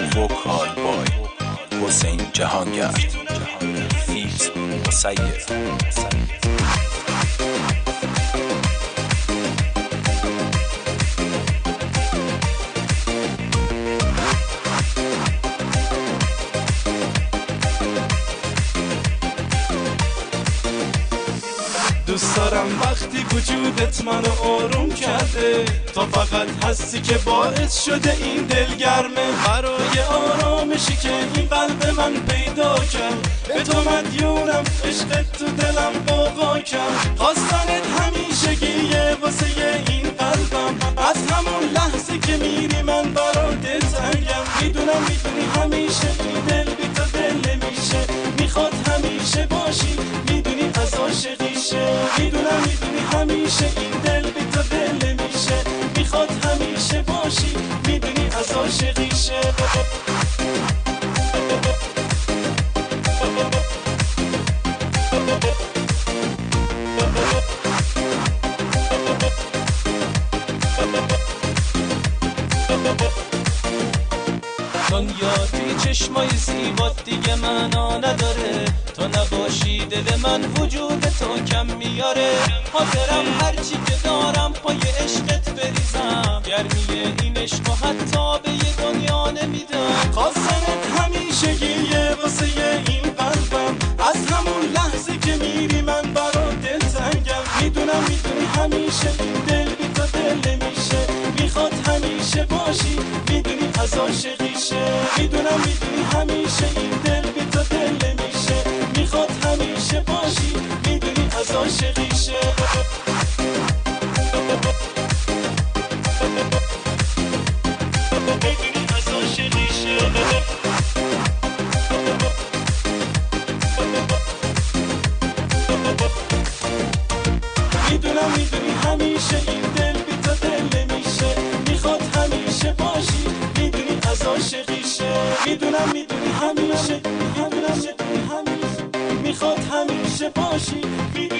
وکال بای حسین جهانگرد فیت مسیر. دوست دارم وقتی وجودت منو آروم کرده، تا فقط هستی که باعث شده این دل گرمه. برای آرامشی که این قلب من پیدا کرد، به تو مدیونم، عشقت تو دلم قوقا کرد. خواستنت همیشگیه واسه این قلبم، از همون لحظه که میری من برات تنگم. میدونم میدونی همیشه این دل بی تو دل نمیشه، میخواد همیشه باشی، میدونی از عاشقیشه. میدونم میدونی همیشه این دل بی تو دل نمیشه، میخواد همیشه باشی، میدونی از عاشقیشه. دنیا توی چشمای زیبات دیگه معنا نداره، تو نباشی دل من وجود تو کم میاره. حاضرم هرچی که دارم پای عشقت بریزم، گرمیه این عشق و حتی به یه دنیا نمیدم. خواستنت همیشگیه واسه این قلبم، از همون لحظه که میری من برات دلتنگم. میدونم میدونی همیشه این دل بی تو دل نمیشه، میخواد همیشه باشی، میدونی از عاشقیشه. میدونم میدونی همیشه این دل بی تو دل نمیشه، میخواد همیشه باشی، میدونی از عاشقیشه. میدونی از عاشقیشه. میدونم میدونی همیشه این دل بی تو دل نمیشه، میخواد همیشه باشی، میدونی از عاشقیشه. میدونم میدونی همیشه میخواد همیشه باشی،